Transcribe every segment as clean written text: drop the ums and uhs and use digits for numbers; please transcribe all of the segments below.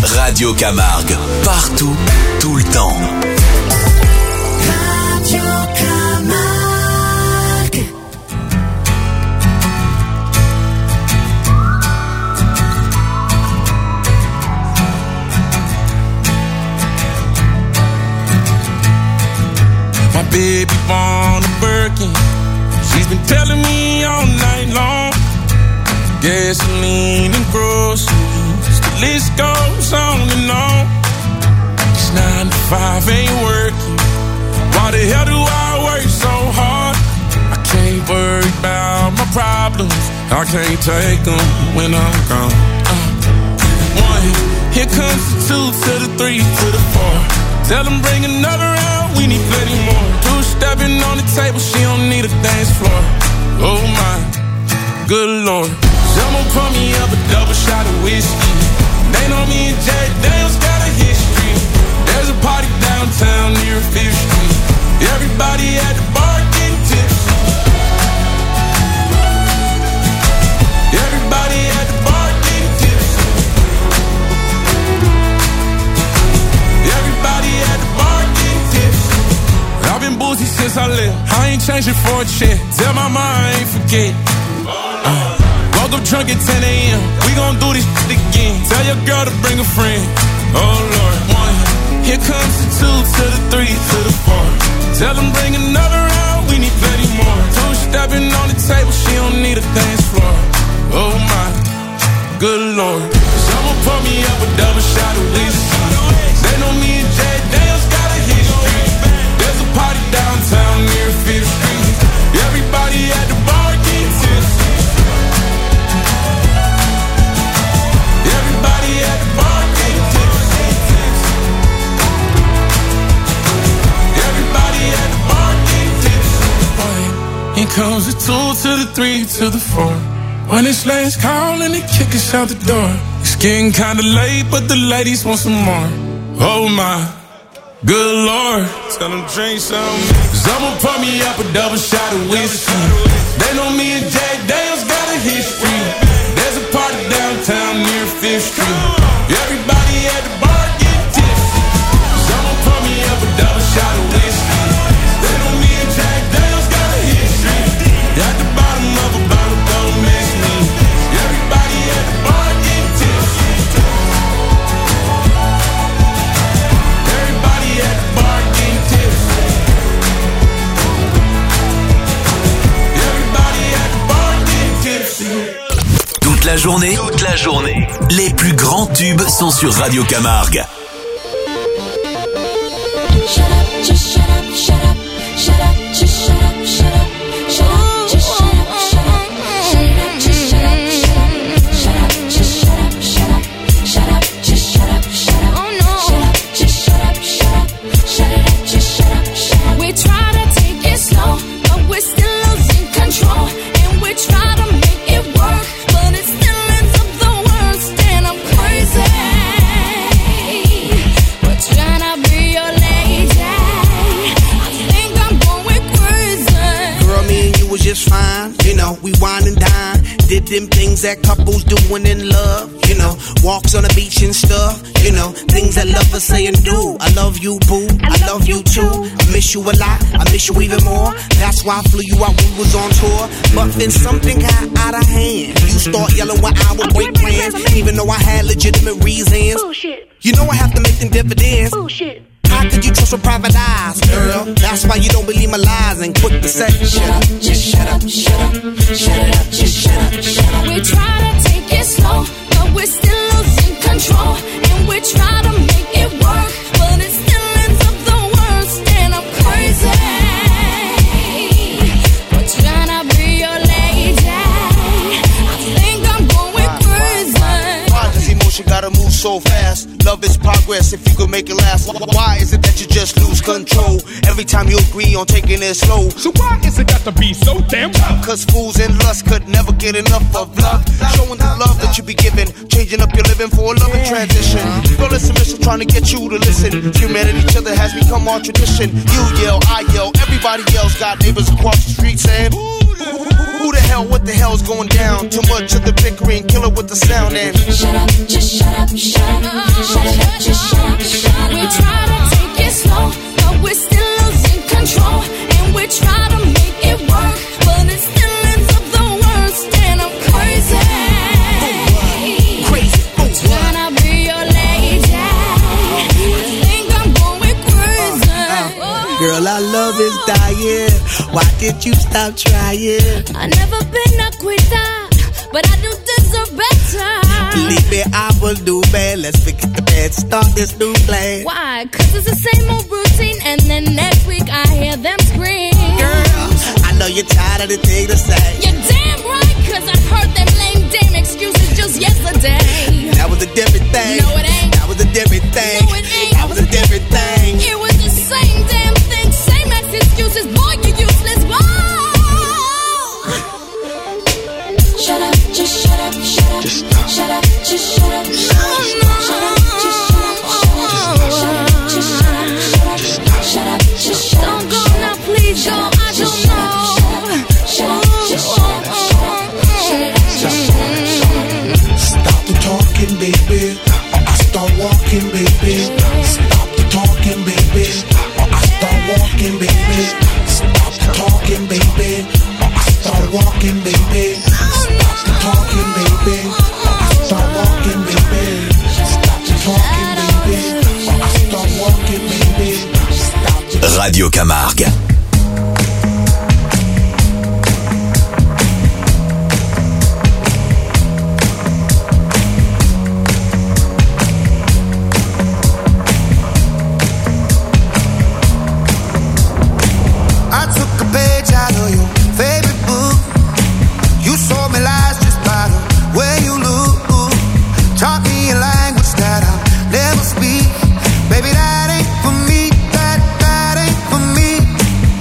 Radio Camargue. Partout, tout le temps. Radio Camargue. My baby born a Birkin. She's been telling me all night long. Gasoline and groceries, the list goes on and on. It's 9 to 5, ain't working. Why the hell do I work so hard? I can't worry about my problems. I can't take them when I'm gone. 1, here comes the 2 to the 3 to the 4. Tell them bring another round, we need plenty more. 2 stepping on the table, she don't need a dance floor. Oh my, good Lord. Someone pour me up a double shot of whiskey. They know me and Jack Daniels got a history. There's a party downtown near 5th Street. Everybody at the bar getting tipsy. Everybody at the bar getting tipsy. Everybody at the bar getting tipsy. I've been boozy since I left. I ain't changing for a check. Tell my mom I ain't forget. Woke up drunk at 10 a.m. We gon' do this shit again. Tell your girl to bring a friend. Oh Lord. 1, here comes the 2 to the 3 to the 4. Tell them bring another round, we need plenty more. 2 stepping on the table, she don't need a dance floor. Oh my, good Lord. Someone pour me up a double shot of whiskey. They know me and Jack Daniels got a history. There's a party downtown near 5th Street. Everybody at the bar getting tipsy. Everybody at the bar getting tipsy. Everybody at the bar getting tipsy. Here comes the 2 to the 3 to the 4. When it's last call and they kick us out the door. It's getting kinda late, but the ladies want some more. Oh my, good Lord. Tell them drink some. Someone pour me up a double shot of whiskey. They know me and Jack Daniels got a history. There's a party downtown near 5th Street. Everybody at the bar getting tipsy. Someone pour me up a double shot of whiskey. They know me and Jack Daniels got a history. At the bottom of a bottle, don't miss me. Everybody at the bar getting tipsy. Everybody at the bar getting tipsy. Everybody at the bar getting tipsy. Toute la journée, les plus grands tubes sont sur Radio Camargue. Shut up, just shut up, shut up, shut up, just shut up, shut up, shut up, just shut up, shut up, shut up, just shut up, shut up, just shut up, shut up, shut up, just shut up, shut up, oh no, shut up, just shut up, shut up, shut it up, just shut up, shut up. We try to take it slow, but we're still losing control, and we try to make it work, but it still ends up the worst, and I'm crazy. We're trying to be your lady. I think I'm going crazy. Girl, me and you was just fine. You know, we wine and dine. Did them things that couples doing in love. You know, walks on the beach and stuff. You know, things that lovers say and do. I love you, boo. I love you too. I miss you a lot. I miss you even more. That's why I flew you out when we was on tour. But then something got out of hand. You start yelling when I would break plans, even though I had legitimate reasons. Bullshit. You know I have to make them dividends. Bullshit. How could you trust with private eyes, girl? That's why you don't believe my lies and quick to say, shut up, just shut up, shut up, shut it up, just shut up, shut up. We try to take it slow, but we're still losing control, and we try to make it work, but it still ends up the worst, and I'm crazy. We're trying to be your lady. I think I'm going crazy. Why does emotion gotta move so fast? Love is progress if you could make it last. Why is it that you just lose control every time you agree on taking it slow? So why is it got to be so damn tough? Cause fools and lust could never get enough of love. Showing the love that you be giving, changing up your living for a loving transition. Girl, listen, trying to get you to listen. Humanity, each other has become our tradition. You yell, I yell, everybody else. Got neighbors across the street saying, who the hell, what the hell's going down? Too much of the bickering, kill it with the sound and shut up, just shut up, shut up, shut up. just shut up, shut up. We try to take it slow, but we're still losing control. And we try to make it work, but it still ends up the worst. And I'm crazy. Crazy. Can I be your lady? I think I'm going crazy. Girl, our love is dying. Why did you stop trying? I never been a quitter, but I do deserve better. Believe me, I will do bad. Let's forget the bad, start this new plan. Why? 'Cause it's the same old routine, and then next week I hear them scream. Girl, I know you're tired of the thing to say. You're damn right, 'cause I heard them lame damn excuses just yesterday. That was a different thing. No, it ain't. That was a different thing. No, it ain't. That was a different thing. It was the same damn thing, same as excuses. Boy, you useless. Whoa! Shut up, just shut up, shut up. Just stop. Shut up, just shut up, shut up. Shut up, just shut up, shut up. Just shut up, shut up, shut up. Shut up, just shut up. Don't go now, please go. I don't know. Shut up, just shut up, shut up. Stop the talking, baby. I start walking, baby. Stop the talking, baby. I start walking, baby. Stop the talking, baby. I start walking, baby. Stop the talking, baby. I start walking, baby. Stop the talking, baby. I start walking, baby. Stop the Radio Camargue. I took a page out of your favorite book. You sold me lies just by the way you look. Taught me a language that I'll never speak. Baby, that ain't for me. That ain't for me.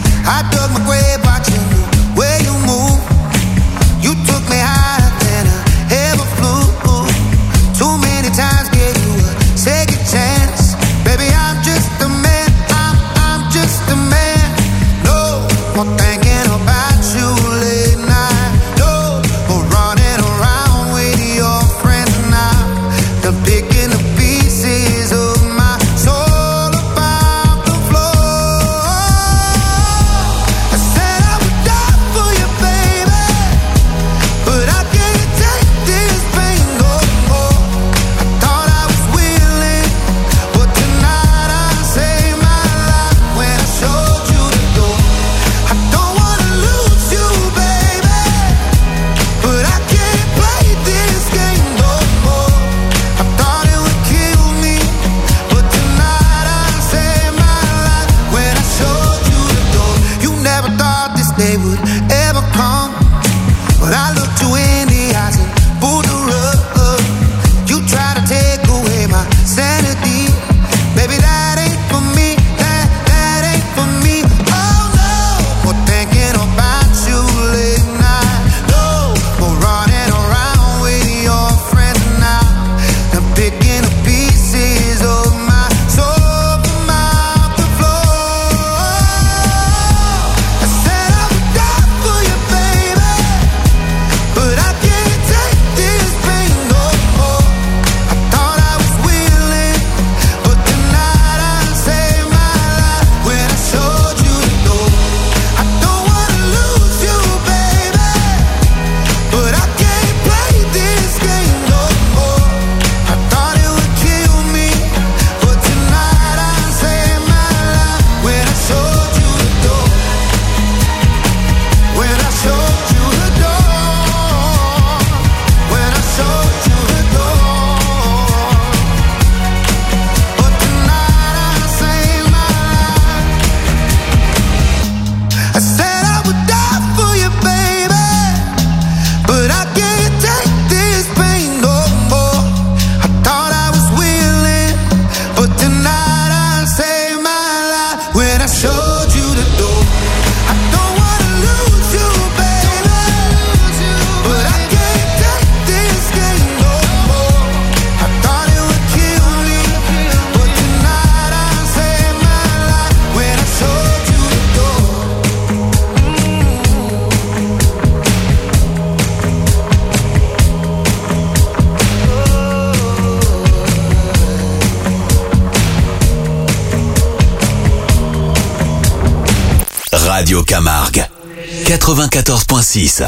Radio Camargue. 94.6.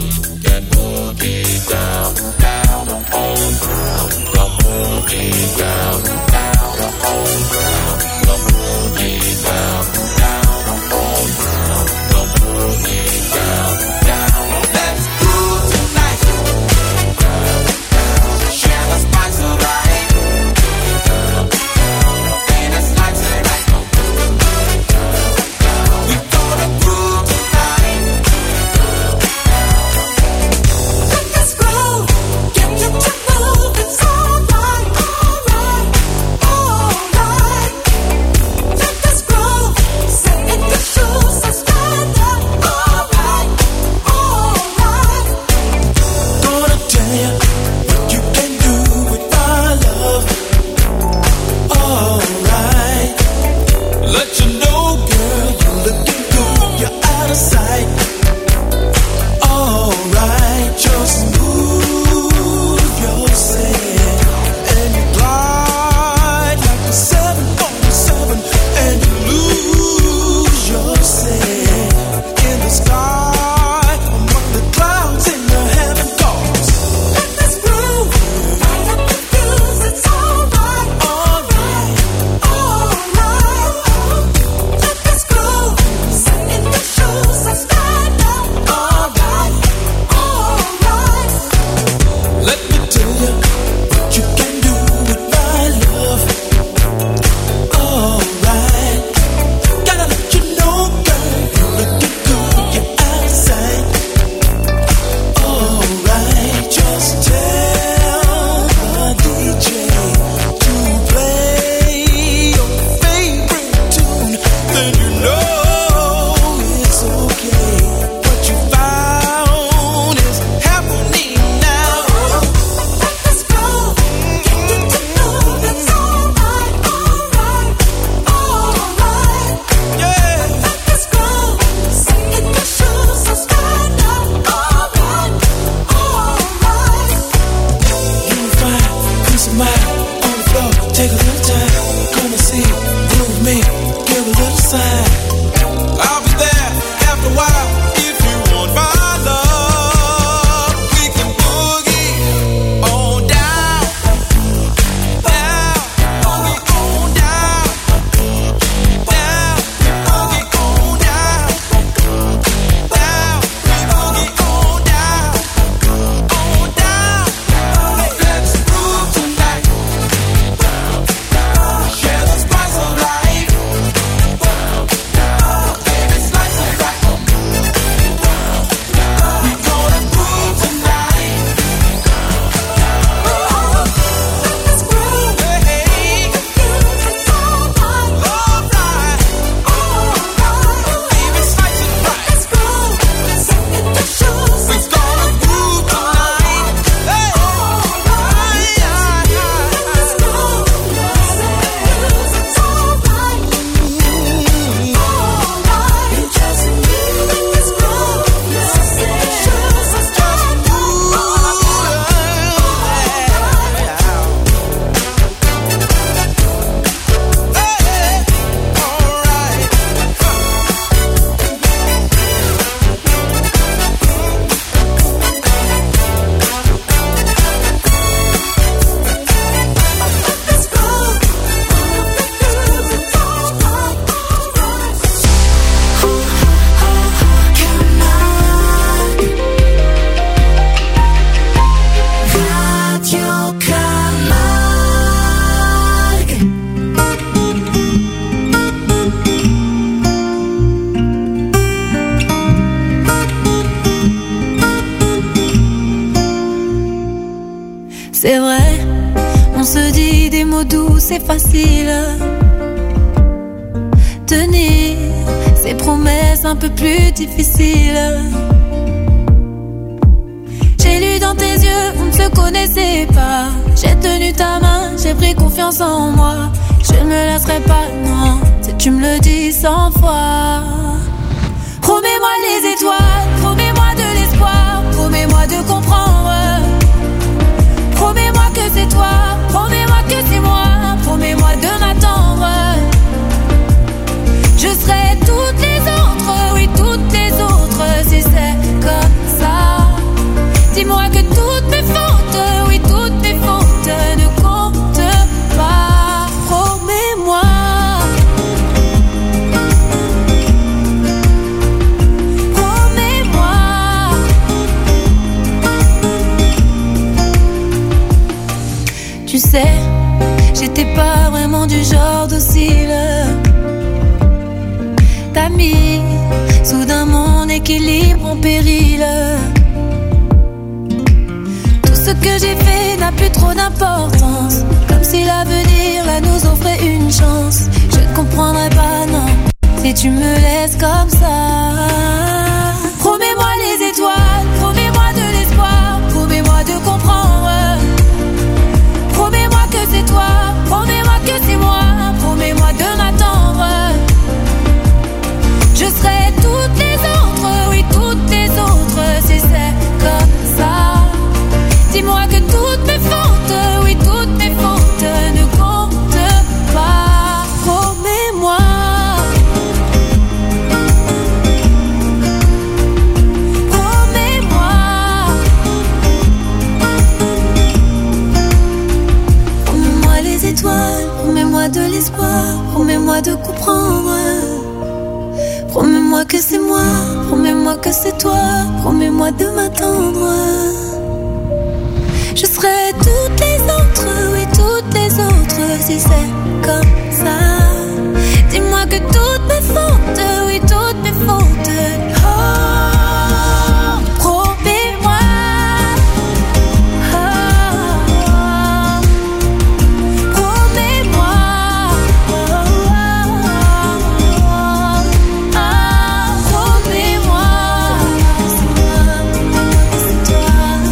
C'est vrai, on se dit des mots doux, c'est facile. Tenir ces promesses un peu plus difficiles. J'ai lu dans tes yeux, on ne se connaissait pas. J'ai tenu ta main, j'ai pris confiance en moi. Je ne me lasserai pas, non, si tu me le dis 100 fois. Promets-moi les étoiles, promets-moi de l'espoir, promets-moi de comprendre. Promets-moi que c'est toi, promets-moi que c'est moi, promets-moi de m'attendre. Je serai toutes les autres, oui, T'es pas vraiment du genre docile. T'as mis soudain mon équilibre en péril. Tout ce que j'ai fait n'a plus trop d'importance. Comme si l'avenir là nous offrait une chance. Je ne comprendrai pas, non, si tu me laisses comme ça. Promets-moi les étoiles, promets-moi de l'espoir, promets-moi de comprendre. Promets-moi que c'est toi, promets-moi que c'est moi, promets-moi de m'attendre. Je serai toutes les autres, oui toutes les autres, si c'est comme ça. Dis-moi que toutes mes fautes, oui toutes mes fautes ne comptent pas. Promets-moi. Promets-moi. Promets-moi les étoiles, promets-moi de l'espoir, promets-moi de comprendre. Promets-moi que c'est moi, promets-moi que c'est toi, promets-moi de m'attendre. Je serai toutes les autres, oui toutes les autres, si c'est comme ça. Dis-moi que toutes mes fautes, oui toutes mes fautes. Oh, promets-moi. Oh, promets-moi. Oh, promets-moi. C'est moi, c'est toi.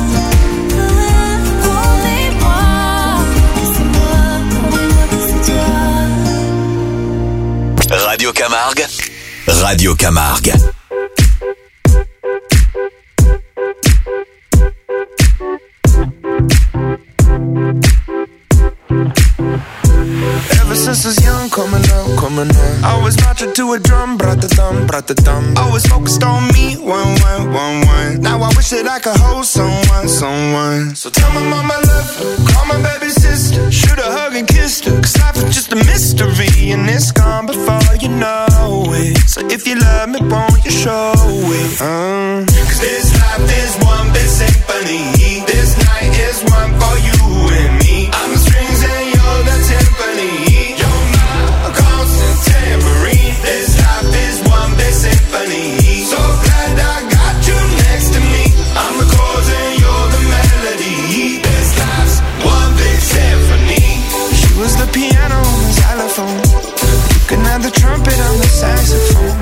Promets-moi que c'est moi, promets-moi que c'est toi. Radio Camargue. Radio Camargue. Ever since I was young, coming up. I was marching to a drum, brat-a-thumb. Always focused on me, one. Now I wish that I could hold someone. So tell my mama I love her, call my baby sister, shoot a hug and kiss her. Cause life is just a mystery, and it's gone before you know it. So if you love me, won't you show it? Cause this life is one big symphony. This night is one for you and me. I'm the strings and you're the timpani. You're my constant tambourine. This life is one big symphony. So glad I got you next to me. I'm the chords and you're the melody. This life's one big symphony. She was the piano on the xylophone. You can have the trumpet on the saxophone.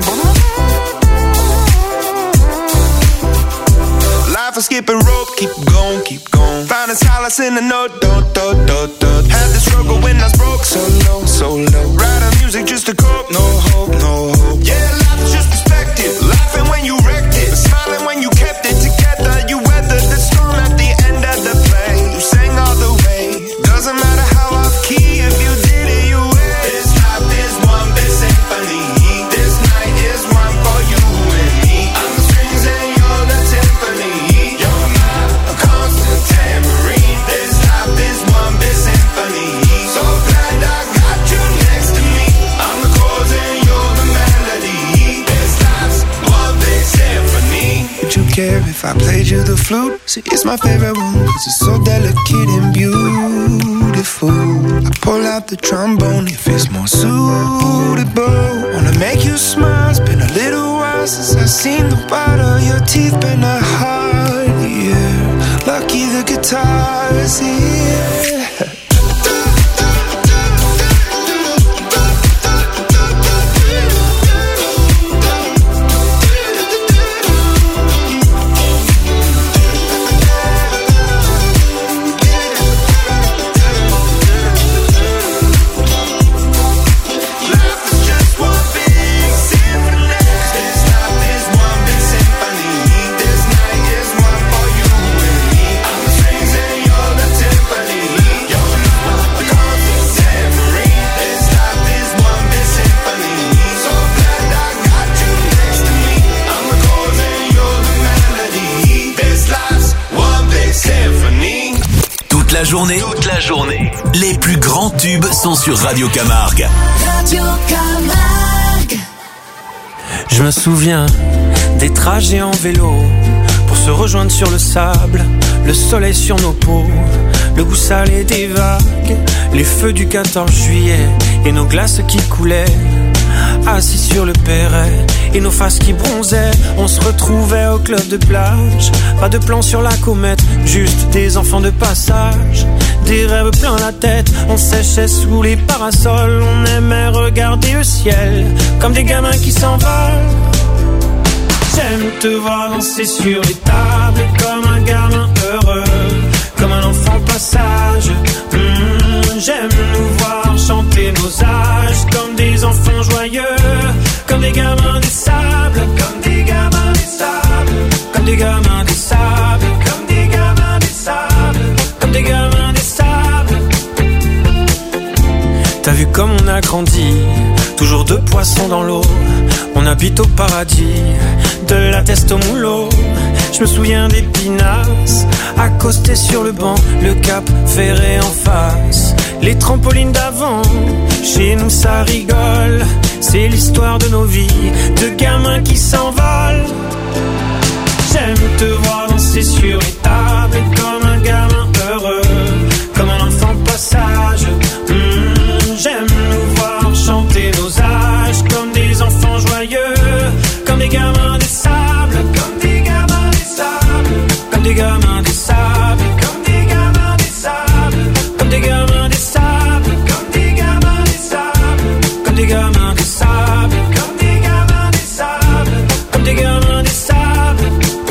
Life is skipping rope, keep going. Finding solace in the note, dot. Had the struggle when I was broke, so low. Writing music just to cope, no hope. Yeah, life is just perspective. Laughing when you wrecked it, smiling when you kept it together. You weathered the storm at the end of the play. You sang all the way. Doesn't matter how off key, if you did it, you win. This life is one big symphony. This night is one for you and me. I'm the strings and you're the timpani. You're my constant tambourine. This life is one big symphony. So glad I got you next to me. I'm the chords and you're the melody. This life's one big symphony. Would you care if I played you the flute? See, it's my favorite one, cause it's so delicate and beautiful. I pull out the trombone if it's more suitable. Wanna make you smile, it's been a little while since I've seen the white of your teeth. Been a hard year, lucky the guitar is here. Toute la journée, les plus grands tubes sont sur Radio Camargue. Radio Camargue. Je me souviens des trajets en vélo pour se rejoindre sur le sable, le soleil sur nos peaux, le goût salé des vagues, les feux du 14 juillet et nos glaces qui coulaient. Assis sur le perret et nos faces qui bronzaient, on se retrouvait au club de plage. Pas de plan sur la comète, juste des enfants de passage. Des rêves plein la tête, on séchait sous les parasols. On aimait regarder le ciel comme des gamins qui s'envolent. J'aime te voir danser sur les tables comme un gamin heureux, comme un enfant passage. J'aime nous voir chanter nos âges comme des enfants joyeux, comme des gamins des sables, comme des gamins des sables, comme des gamins des sables, comme des gamins des sables, comme des gamins des sables. T'as vu comme on a grandi, toujours deux poissons dans l'eau. On habite au paradis, de la teste au moulot. Je me souviens des pinasses, accostés sur le banc, le cap ferré en face. Les trampolines d'avant, chez nous ça rigole. C'est l'histoire de nos vies, de gamins qui s'envolent. J'aime te voir danser sur les tables comme un gamin heureux, comme un enfant passage. J'aime nous voir chanter nos âges comme des enfants joyeux, comme des gamins des sables, comme des gamins des sables, comme des gamins des sables, comme des gamins des sables, comme des gamins des sables, comme des gamins des sables, comme des gamins des sables, comme des gamins des sables, comme des gamins des sables.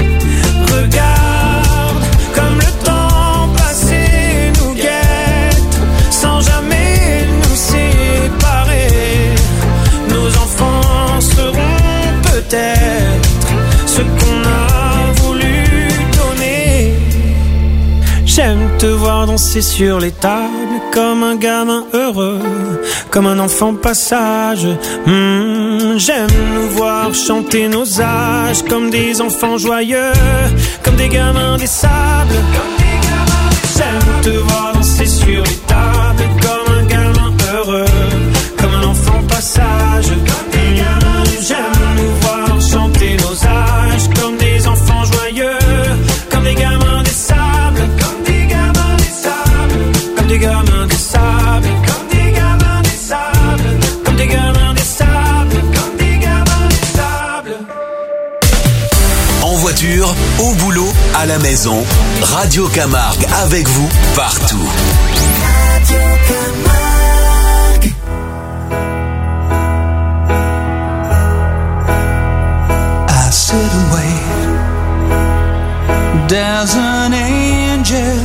Regarde comme le temps passé nous guette sans jamais nous séparer. Nos enfants seront peut-être ce qu'on a voulu donner. J'aime te voir danser sur les tables comme un gamin heureux, comme un enfant passage. J'aime nous voir chanter nos âges comme des enfants joyeux, comme des gamins des sables. J'aime te voir danser sur les tables comme un gamin heureux, comme un enfant passage. J'aime nous voir chanter nos âges comme des enfants joyeux, comme des gamins des sables, comme des gamins des sables, comme des gamins des sables, comme des gamins des sables, comme des gamins des sables, comme des gamins des sables. En voiture, au boulot, à la maison, Radio Camargue avec vous partout. Radio Camargue. I sit and wait. There's an angel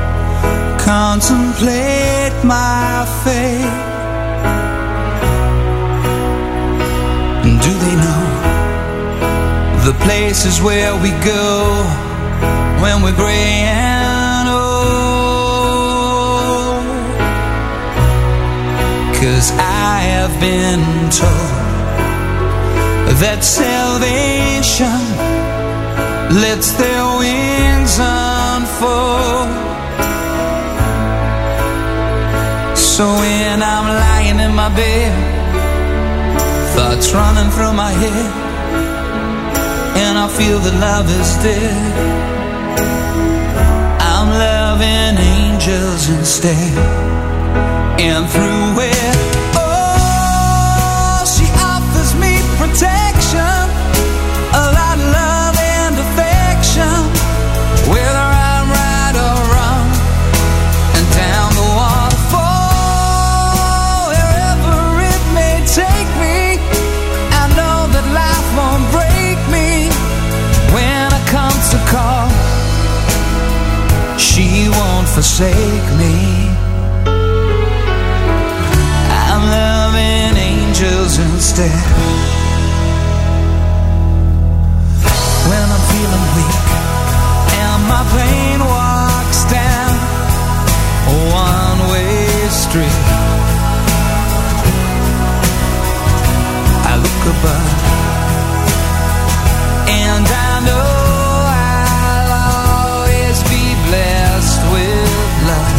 contemplate my fate. Do they know the places where we go when we're gray and old? 'Cause I have been told that salvation lets their wings unfold. So when I'm lying in my bed, thoughts running through my head, and I feel that love is dead, I'm loving angels instead. And through it, oh, she offers me protection, a lot of love and affection, whether I'm right or wrong, and down the waterfall, wherever it may take me, I know that life won't break me when it comes to call. She won't forsake me. I'm loving angels instead. When I'm feeling weak and my pain walks down a one-way street, I look above and I know I'll always be blessed with love.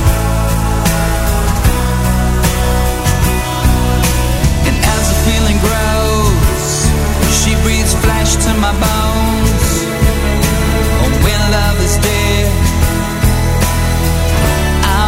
And as the feeling grows, she breathes flesh to my bones. When love is dead,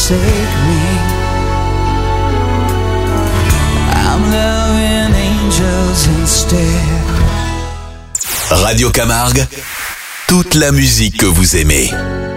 forsake me. I'm loving angels instead. Radio Camargue, toute la musique que vous aimez.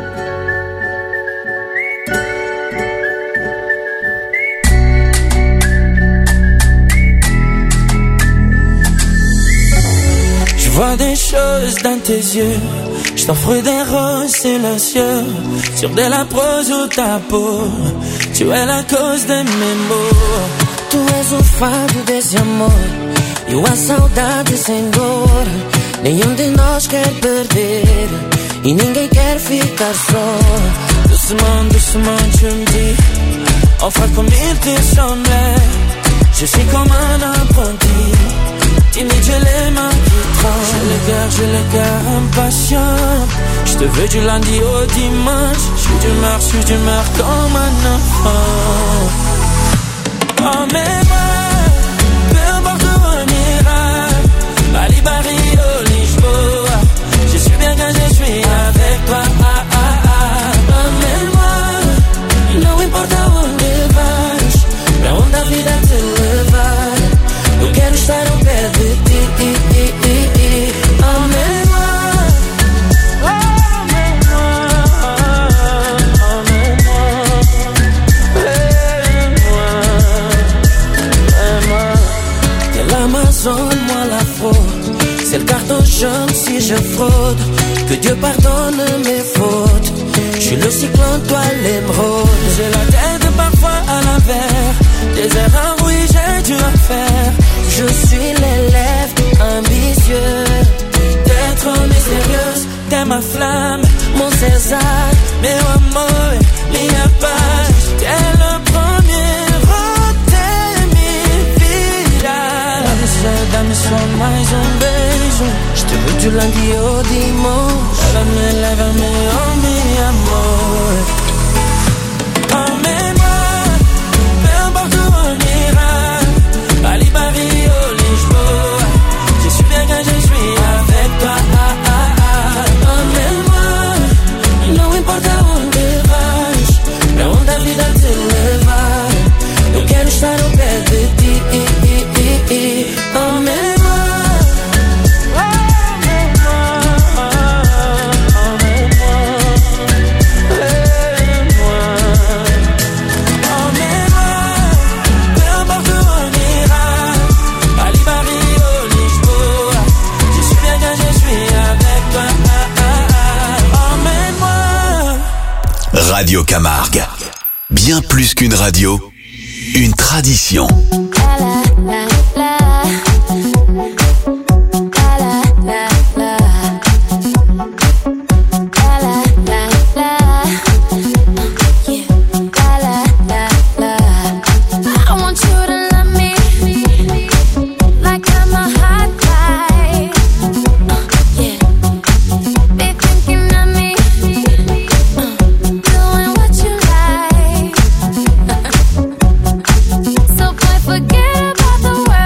Je vois des choses dans tes yeux, je t'offre des roses silencieux, sur de la prose ou ta peau, tu es la cause de mes maux. Tu és o fado desse amor, eu a saudade sem dor. Nenhum de nós quer perder e ninguém quer ficar só. Doucement, tu me dis, enfin comme il te semblait, je suis comme un apprenti. Timide, j'ai les mains qui tremblent. J'ai le cœur impatient. Je te veux du lundi au dimanche. Je suis d'humeur comme un enfant. Emmène-moi, peu importe où on ira. Bali, Rio, Lisboa. Je suis bien quand je suis avec toi. Emmène-moi, não importa onde vais, pra onde a vida te levar. Eu quero estar ao pé de ti. Emmène-moi, de l'Amazone, moi la fraude. C'est le carton jaune si je fraude. Que Dieu pardonne mes fautes. Je suis le cyclone, toi l'émeraude. J'ai la tête parfois à l'envers. Des erreurs, oui, j'ai dû en faire. Je suis l'élève ambitieux. T'es trop mystérieuse, t'es ma flamme, mon César, meu amor, minha paz. T'es le premier de minha vida. Dá-me só mais beijo. Je te veux du lundi au dimanche. Lève-me, oh mi amor. Emmène-moi, peu importe où on ira. Bali, Rio, Lisboa. Je suis bien quand je suis avec toi. Emmène-moi, não importa onde vais, pra onde a vida te levar. Eu quero estar ao pé de ti. Emmène-moi. Radio Camargue. Bien plus qu'une radio, une tradition. So boy, forget about the world.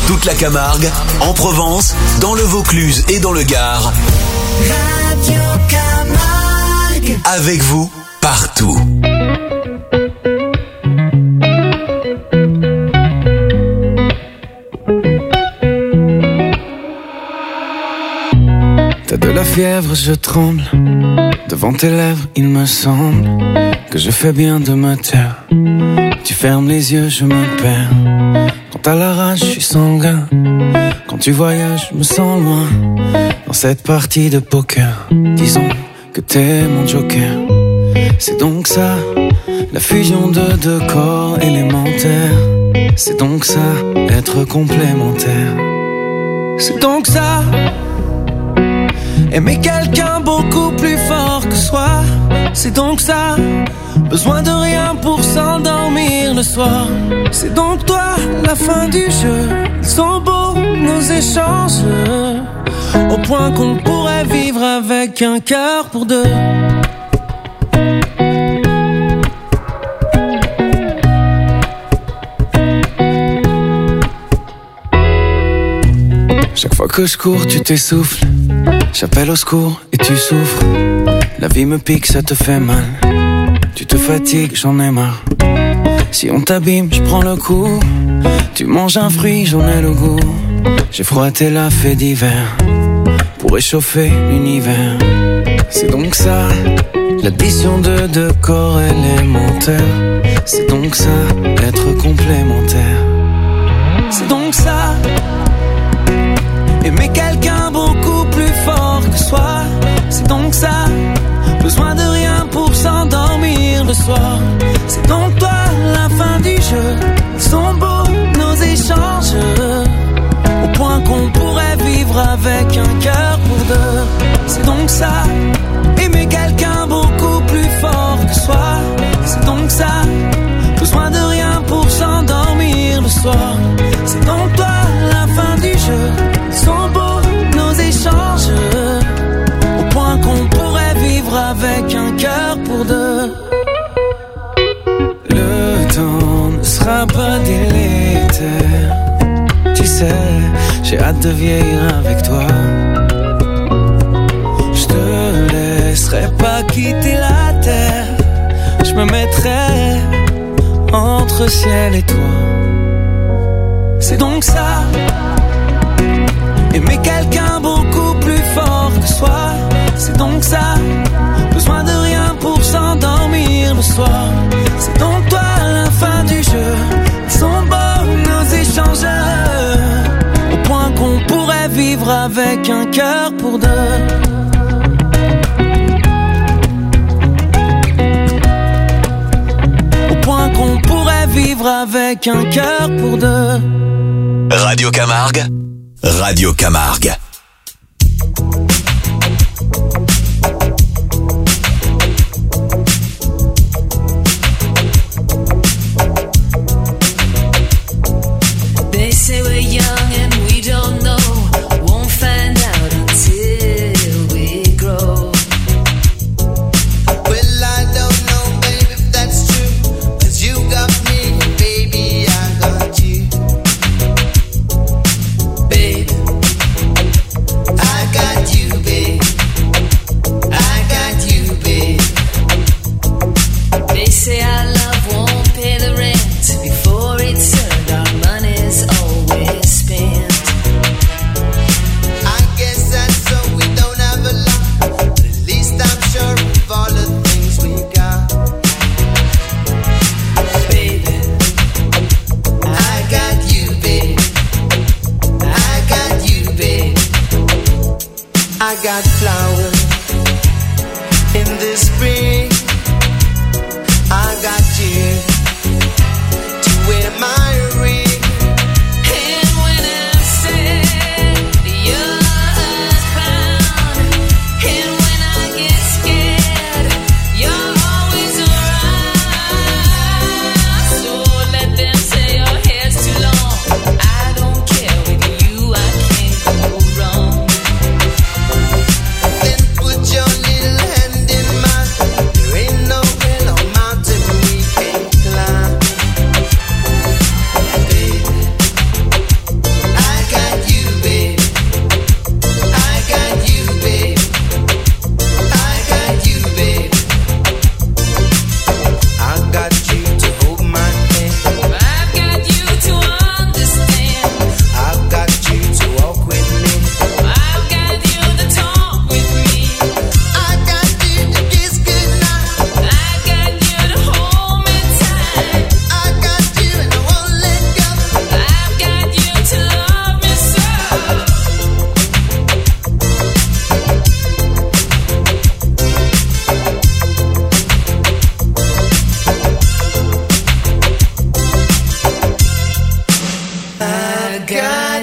toute la Camargue, en Provence, dans le Vaucluse et dans le Gard. Radio Camargue. Avec vous, partout. T'as de la fièvre, je tremble. Devant tes lèvres, il me semble que je fais bien de me taire. Tu fermes les yeux, je me perds. Quand t'as la rage, je suis sanguin. Quand tu voyages, je me sens loin. Dans cette partie de poker, disons que t'es mon joker. C'est donc ça, la fusion de deux corps élémentaires. C'est donc ça, être complémentaire. C'est donc ça, aimer quelqu'un beaucoup plus fort que soi. C'est donc ça, besoin de rien pour s'endormir le soir. C'est donc toi, la fin du jeu. Ils sont beaux nos échanges, au point qu'on pourrait vivre avec un cœur pour deux. Chaque fois que je cours, tu t'essouffles. J'appelle au secours et tu souffres. La vie me pique, ça te fait mal. Tu te fatigues, j'en ai marre. Si on t'abîme, je prends le coup. Tu manges un fruit, j'en ai le goût. J'ai froissé la fée d'hiver pour réchauffer l'univers. C'est donc ça, l'addition de deux corps élémentaires. C'est donc ça, être complémentaire. C'est donc ça, aimer quelqu'un beaucoup plus fort que soi. C'est donc ça, besoin de rien pour s'endormir le soir. C'est donc toi, la fin du jeu. Ils sont beaux nos échanges, au point qu'on pourrait vivre avec un cœur pour deux. C'est donc ça, aimer quelqu'un beaucoup plus fort que soi. C'est donc ça, besoin de rien pour s'endormir le soir. C'est donc toi, la fin du jeu. Ils sont beaux nos échanges, au point qu'on pourrait vivre avec un cœur pour deux. Le temps ne sera pas délétère. Tu sais, j'ai hâte de vieillir avec toi. Je te laisserai pas quitter la terre. Je me mettrai entre ciel et toi. C'est donc ça, aimer quelqu'un beaucoup plus fort que soi. C'est donc ça, besoin de rien pour s'endormir le soir. C'est donc toi, la fin du jeu. Ils sont beaux nos échanges, au point qu'on pourrait vivre avec un cœur pour deux. Au point qu'on pourrait vivre avec un cœur pour deux. Radio Camargue, Radio Camargue. They say we're young and we don't know. Won't find out until we grow. Well, I don't know, baby, if that's true. 'Cause you got me, baby, I got you. Babe, I got you, babe. I got you, babe. they say our love won't pay the rent before it's earned. Our money's always spent.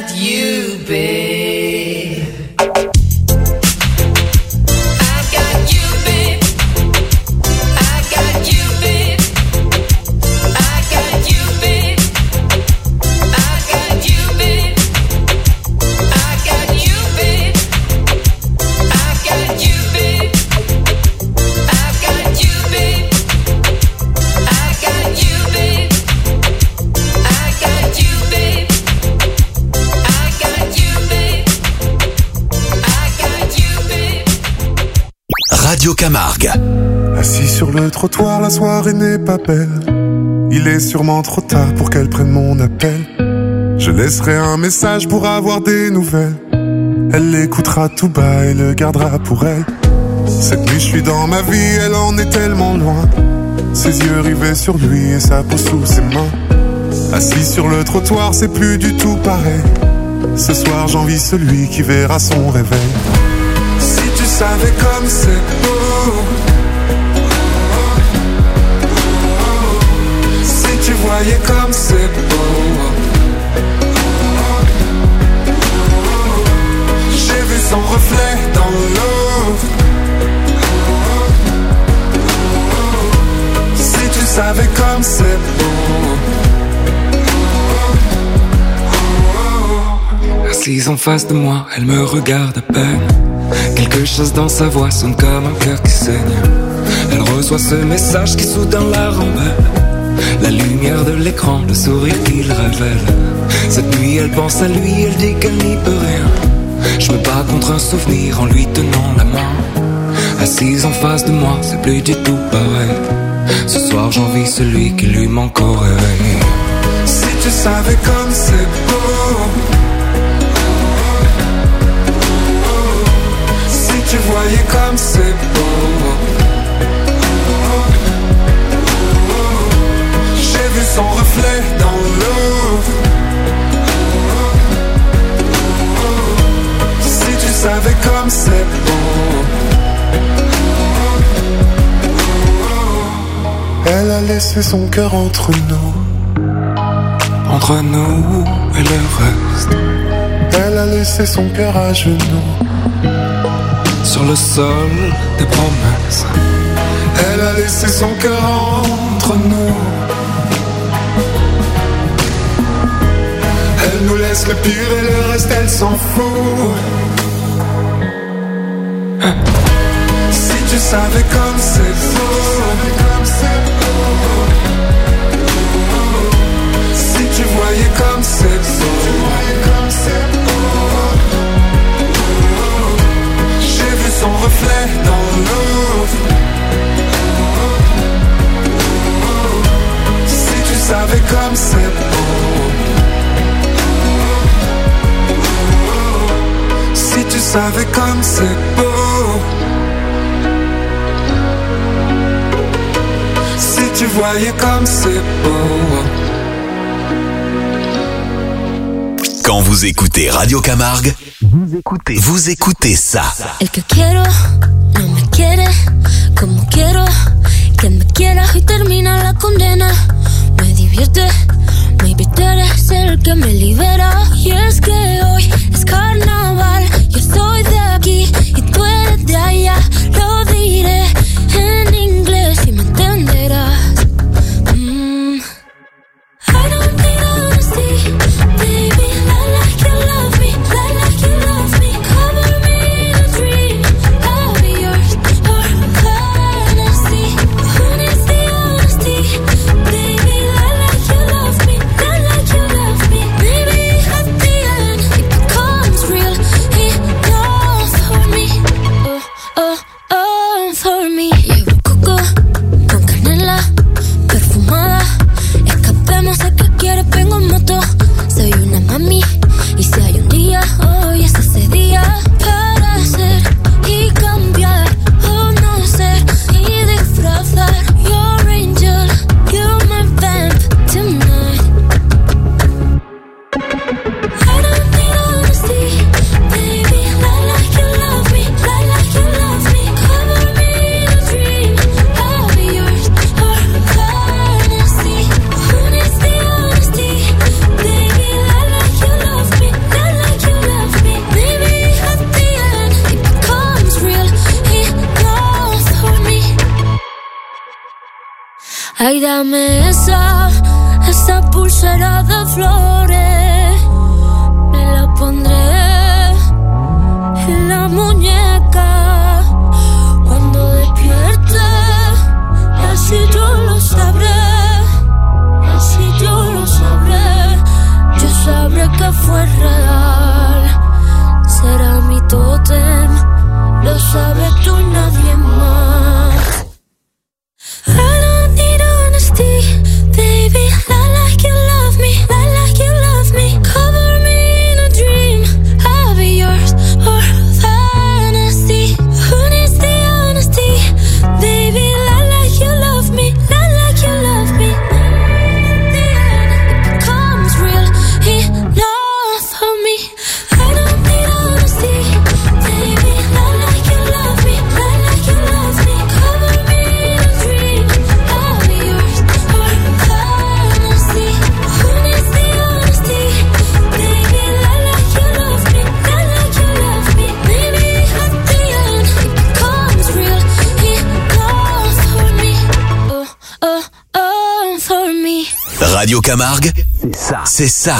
got you, babe. I got you, babe. I got you, babe. I got you, babe. I got you, babe. I got you, babe. I got you, babe. I got you, babe. I got you, babe. I got you, babe. I got you, babe. I got you, babe. Radio Camargue. Assis sur le trottoir, la soirée n'est pas belle. Il est sûrement trop tard pour qu'elle prenne mon appel. Je laisserai un message pour avoir des nouvelles. Elle l'écoutera tout bas et le gardera pour elle. Cette nuit je suis dans ma vie, elle en est tellement loin. Ses yeux rivés sur lui et sa peau sous ses mains. Assis sur le trottoir, c'est plus du tout pareil. Ce soir j'envie celui qui verra son réveil. Si tu savais comme c'est beau, si tu voyais comme c'est beau. J'ai vu son reflet dans l'eau. Si tu savais comme c'est beau. Assise en face de moi, elle me regarde à peine. Quelque chose dans sa voix sonne comme un cœur qui saigne. Elle reçoit ce message qui soudain la rend belle. La lumière de l'écran, le sourire qu'il révèle. Cette nuit elle pense à lui, elle dit qu'elle n'y peut rien. Je me bats contre un souvenir en lui tenant la main. Assise en face de moi, c'est plus du tout pareil. Ce soir j'envie celui qui lui manque au réveil. Si tu savais comme c'est beau. Si tu voyais comme c'est beau. J'ai vu son reflet dans l'eau. Si tu savais comme c'est beau. Elle a laissé son cœur entre nous. Entre nous et le reste. Elle a laissé son cœur à genoux. Sur le sol des promesses. Elle a laissé son cœur entre nous. Elle nous laisse le pire et le reste elle s'en fout. Si tu savais comme c'est beau. Si tu voyais comme c'est beau. J'ai vu son reflet dans l'eau. Si tu savais comme c'est beau. Si tu savais comme c'est beau. Si tu voyais comme c'est beau. Quand vous écoutez Radio Camargue, vous écoutez ça. El que quiero no me quiere como quiero que me quiera y termina la condena. Me divierte, maybe tú eres el que me libera. Y es que hoy es carnaval, yo soy de aquí y tú eres de allá. Lo diré en inglés y me entenderás. I don't need honesty, baby. I like you love me, I like you love me. Cover me in a dream, I'll be yours for fantasy. Who needs the honesty, baby? I like you love me, I like you love me. Maybe Ay, dame esa pulsera de flores. Me la pondré en la muñeca cuando despierte. Y así yo lo sabré. Así yo lo sabré. Yo sabré que fue real. Será mi tótem. Lo sabes tú y nadie más. I don't need honesty, baby. Lie like you love me, lie like you love me. Cover me in a dream, I'll be yours or fantasy. Who needs the honesty, baby? Lie like you love me, lie like you love me. In the end, it becomes real enough for me. I don't need honesty, baby. Lie like you love me, lie like you love me. Cover me in a dream, I'll be yours or fantasy. Who needs the honesty, baby? Lie like you love me, lie like you love me. Maybe at the end it becomes real enough for me. Oh, for me. Radio Camargue, c'est ça.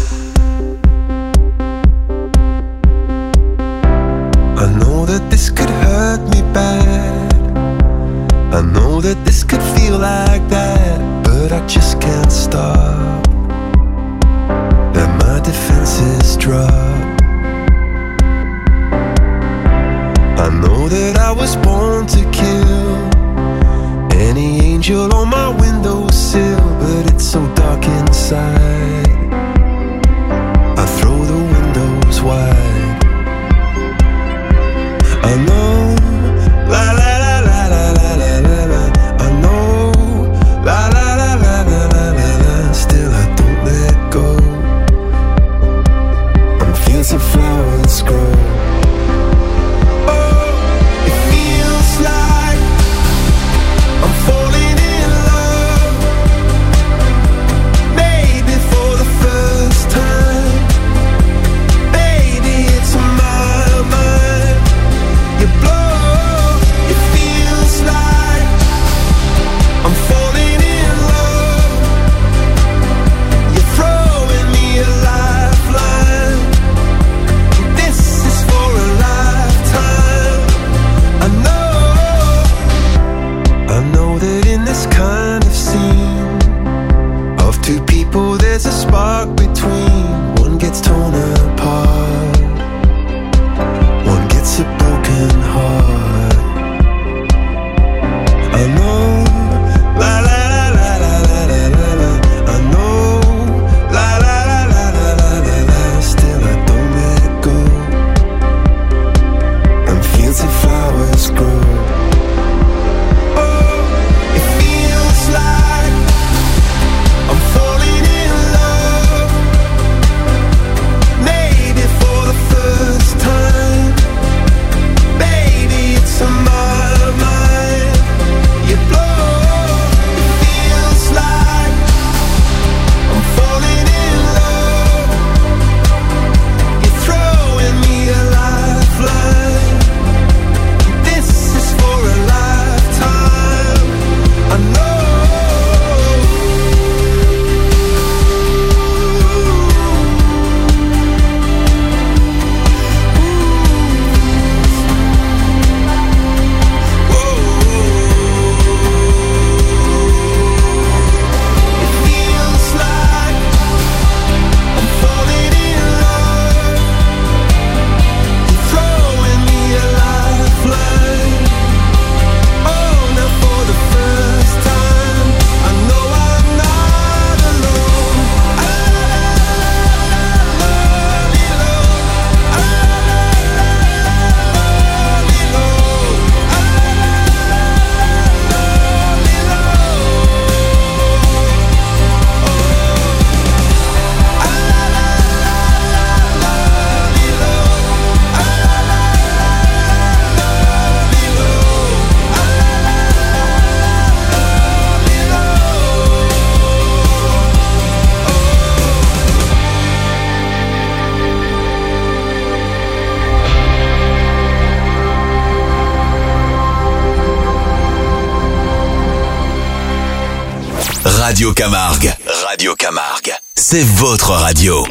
I know that this could hurt me bad. I know that this could feel like that, but I just can't stop. And my defenses drop. I know that I was born to kill any angel on my windowsill, but it's so dark inside. I throw the windows wide. I know, la la la la la la la la la. I know, la la la la la la la la. Still I Radio Camargue. Radio Camargue, c'est votre radio.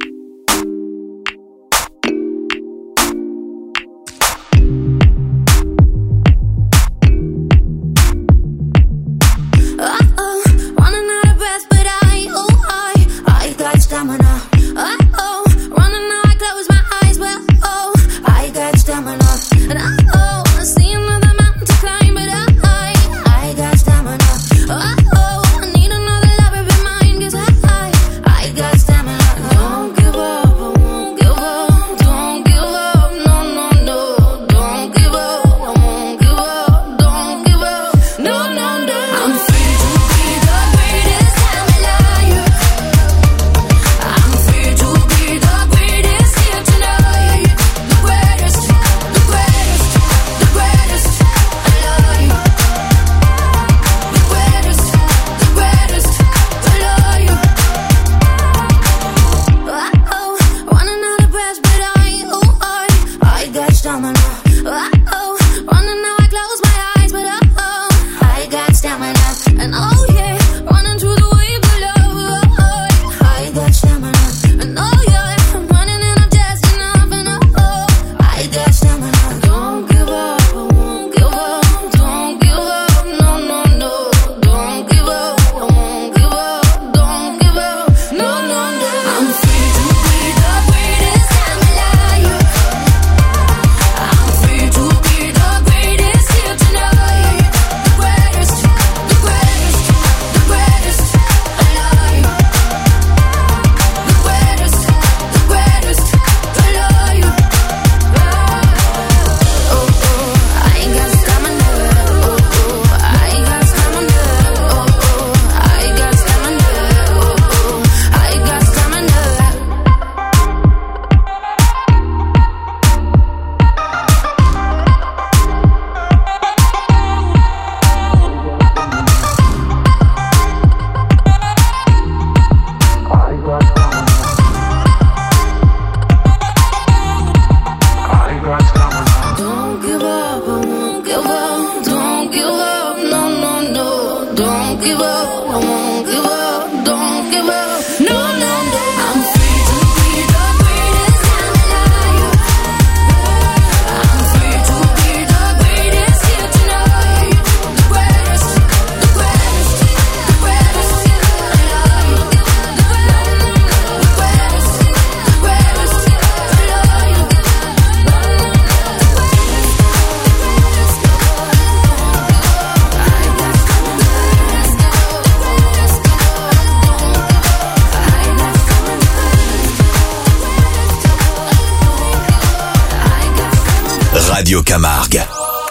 Radio Camargue.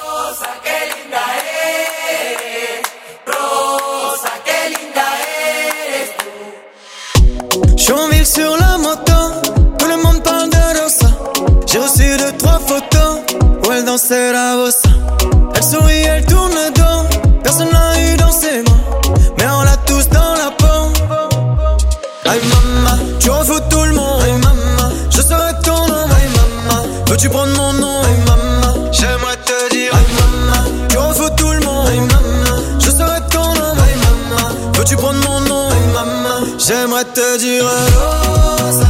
Chonville sur la moto, tout le monde parle de Rosa. J'ai reçu 2-3 photos où elle dansait la bossa. Elle sourit, elle tourne le dos, personne n'a eu dans ses mains, mais on l'a tous dans la peau. Aïe maman, tu refous tout le monde. Aïe maman, je serai ton nom. Aïe maman, veux-tu prendre mon nom? Aïe maman, j'aimerais te dire. Aïe maman, tu refous tout le monde. Aïe maman, je serai ton nom. Aïe maman, veux-tu prendre mon nom? Aïe maman, j'aimerais te dire. Rosa.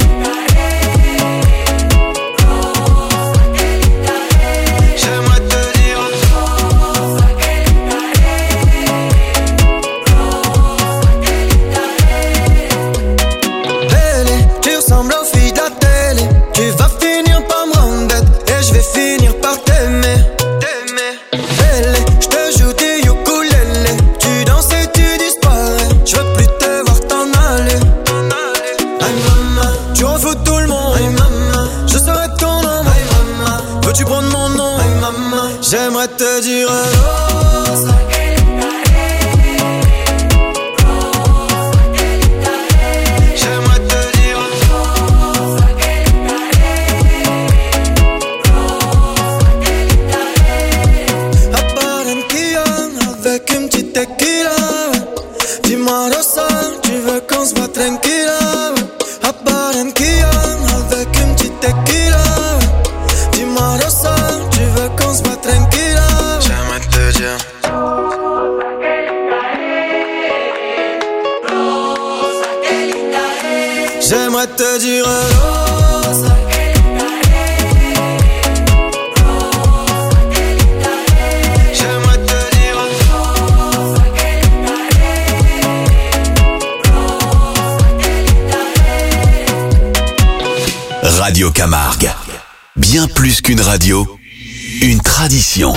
J'aimerais te dire Rosa. J'aimerais te dire Rosa. À Barranquilla avec une petite tequila. Dis-moi Rosa, tu veux qu'on se voit tranquilla. À Barranquilla avec une petite tequila. Dis-moi Rosa, tu veux qu'on se voit tranquilla. J'aimerais te dire J'aimerais te dire rosa. J'aimerais te dire Radio Camargue. Bien plus qu'une radio, une tradition.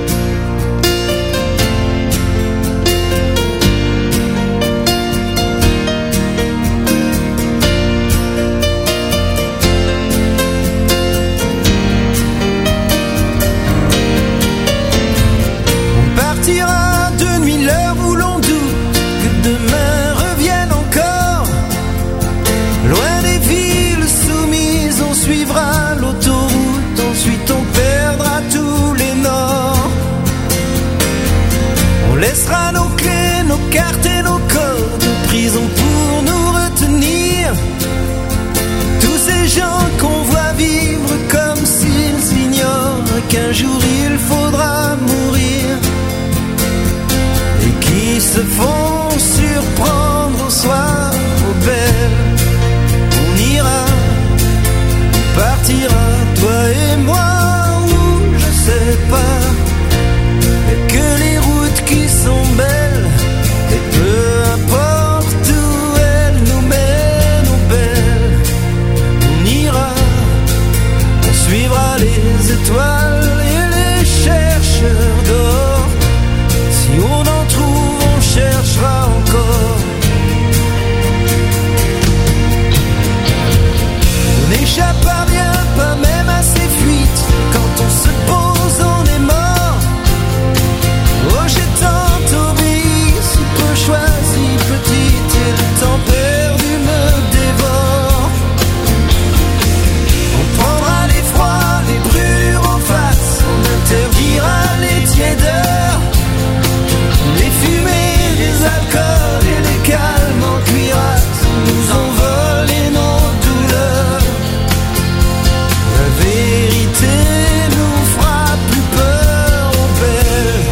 Laissera nos clés, nos cartes et nos codes, nos prisons pour nous retenir. Tous ces gens qu'on voit vivre comme s'ils ignorent qu'un jour il faudra mourir. Et qui se font surprendre au soir aux belles. On ira, on partira, toi et moi, ou je sais pas. Que les routes qui sont belles, et peu importe où elles nous mènent, aux belles, on ira, on suivra les étoiles et les chercheurs d'or. Si on en trouve, on cherchera encore. On n'échappe à rien, pas même à ces fuites. Quand on se pose, on est mort. Oh, j'ai tant obéi, si peu choisi, petite, et le temps perdu me dévore. On prendra les froids, les brûlures en face, on interdira les tiédeurs, les fumées, les alcools et les calmes en cuirasse, nous envoler nos douleurs. La vérité nous fera plus peur, aux belles.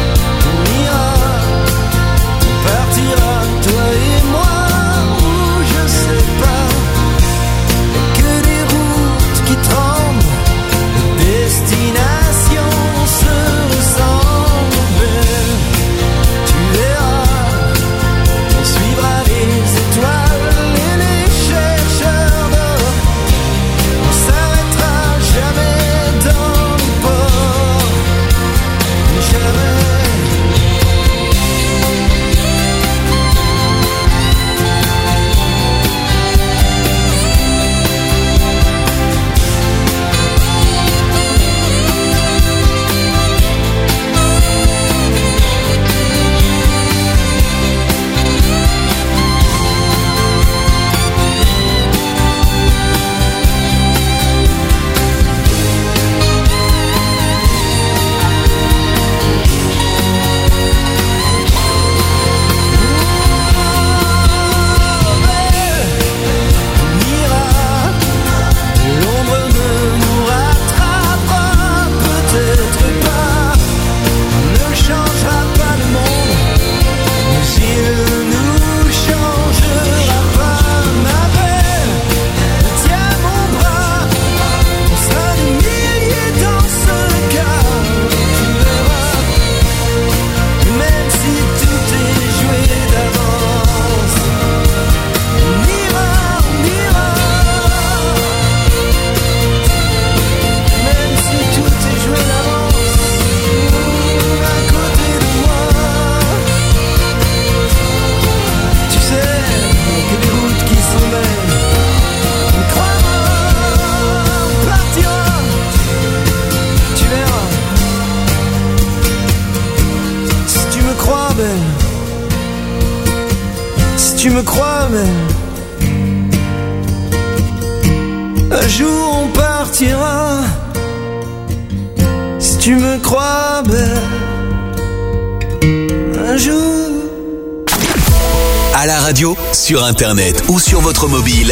Toi et moi, ou je sais pas. Que des routes qui tremblent, les destinations se ressemblent. Belle, tu verras, on suivra les étoiles et les chercheurs d'or. On s'arrêtera jamais dans le port, jamais. Tu me crois même. Un jour on partira. Si tu me crois belle. Un jour. À la radio, sur internet ou sur votre mobile,